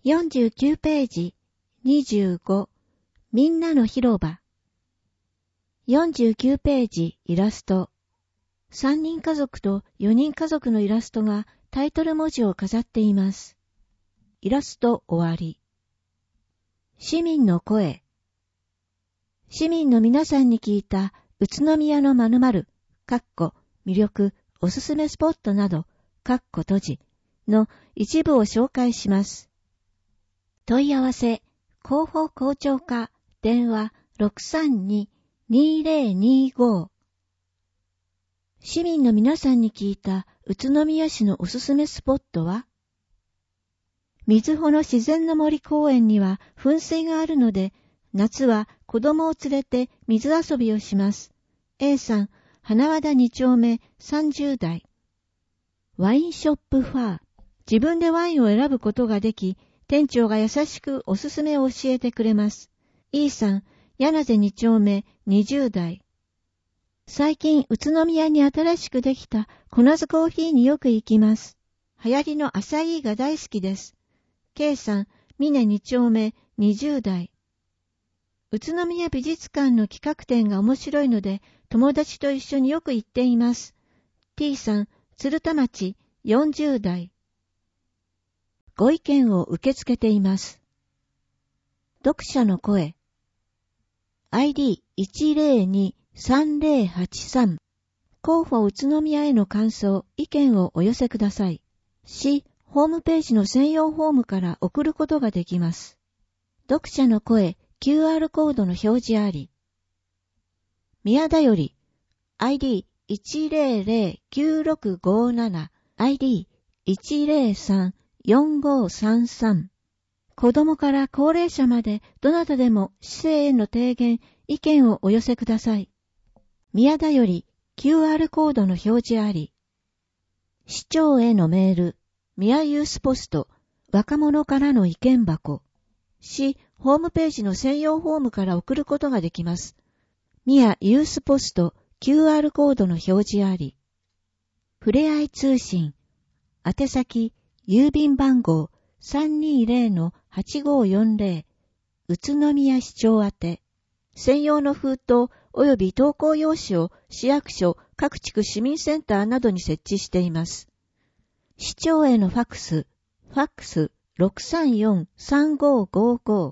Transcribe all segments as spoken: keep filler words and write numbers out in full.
よんじゅうきゅうページにじゅうごみんなの広場。よんじゅうきゅうページイラスト。さんにん家族とよにん家族のイラストがタイトル文字を飾っています。イラスト終わり。市民の声。市民の皆さんに聞いた宇都宮の〇〇、かっこ魅力、おすすめスポットなど、かっこ閉じの一部を紹介します。問い合わせ、広報校長課、電話 ろくさんに にぜろにご。市民の皆さんに聞いた宇都宮市のおすすめスポットは、瑞穂の自然の森公園には噴水があるので、夏は子供を連れて水遊びをします。A さん、花和田に丁目さんじゅう代。ワインショップファー。自分でワインを選ぶことができ、店長が優しくおすすめを教えてくれます。E さん、柳瀬に丁目にじゅう代。最近、宇都宮に新しくできたコナズコーヒーによく行きます。流行りのアサイーが大好きです。K さん、峰に丁目にじゅう代。宇都宮美術館の企画展が面白いので、友達と一緒によく行っています。T さん、鶴田町よんじゅう代。ご意見を受け付けています。読者の声。アイディーいちぜろにさんぜろはちさん。広報宇都宮への感想、意見をお寄せください。市、ホームページの専用フォームから送ることができます。読者の声、キューアール コードの表示あり。宮田より、アイディーいちぜろぜろきゅうろくごなな、アイディーいちぜろさんよんごさんさん。子供から高齢者までどなたでも市政への提言、意見をお寄せください。宮田より キューアール コードの表示あり。市長へのメール、宮ユースポスト、若者からの意見箱。市、ホームページの専用フォームから送ることができます。宮ユースポスト、キューアール コードの表示あり。ふれあい通信、宛先、郵便番号 さんにぜろのはちごよんぜろ、宇都宮市長宛て。専用の封筒及び投稿用紙を市役所、各地区市民センターなどに設置しています。市長へのファックス、ファックス ろくさんよんさんごごご。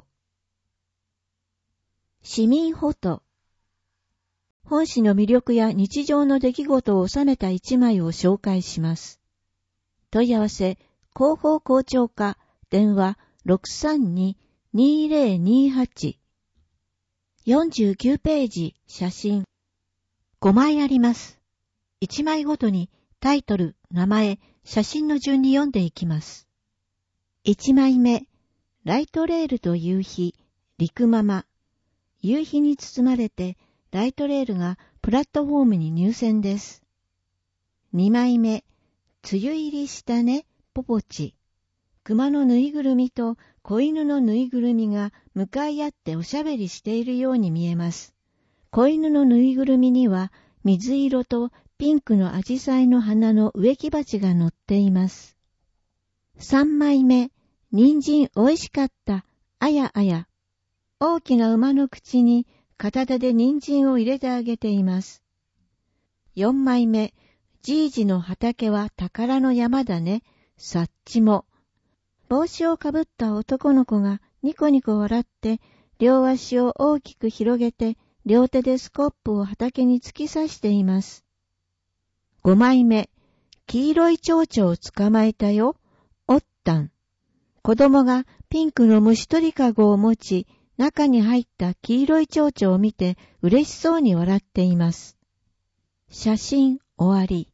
市民フォト。本市の魅力や日常の出来事を収めた一枚を紹介します。問い合わせ、広報校長課、電話 ろくさんに にぜろにはち。よんじゅうきゅうページ、写真。ごまいあります。いちまいごとにタイトル、名前、写真の順に読んでいきます。いちまいめ、ライトレールと夕日、陸ママ。夕日に包まれて、ライトレールがプラットフォームに入線です。にまいめ、梅雨入りしたね、ポポチ。熊のぬいぐるみと子犬のぬいぐるみが向かい合っておしゃべりしているように見えます。子犬のぬいぐるみには水色とピンクのアジサイの花の植木鉢が乗っています。さんまいめ、人参おいしかった、あやあや。大きな馬の口に片手で人参を入れてあげています。よんまいめ、じいじの畑は宝の山だね、さっちも。帽子をかぶった男の子がニコニコ笑って、両足を大きく広げて、両手でスコップを畑に突き刺しています。ごまいめ、黄色い蝶々を捕まえたよ、おったん。子供がピンクの虫取りかごを持ち、中に入った黄色い蝶々を見て嬉しそうに笑っています。写真終わり。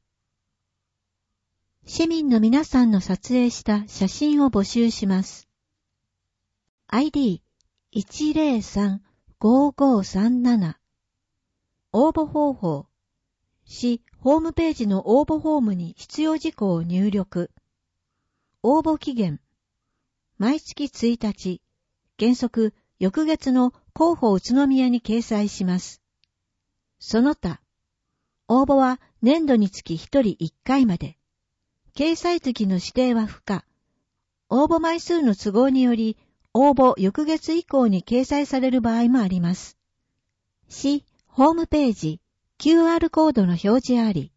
市民の皆さんの撮影した写真を募集します。アイディーいちぜろさんごごさんなな。応募方法。市ホームページの応募フォームに必要事項を入力。応募期限。毎月ついたち。原則、翌月の広報宇都宮に掲載します。その他。応募は年度につきひとりいっかいまで。掲載月の指定は不可。 応募枚数の都合により、応募翌月以降に掲載される場合もあります。し、ホームページ、キューアール コードの表示あり。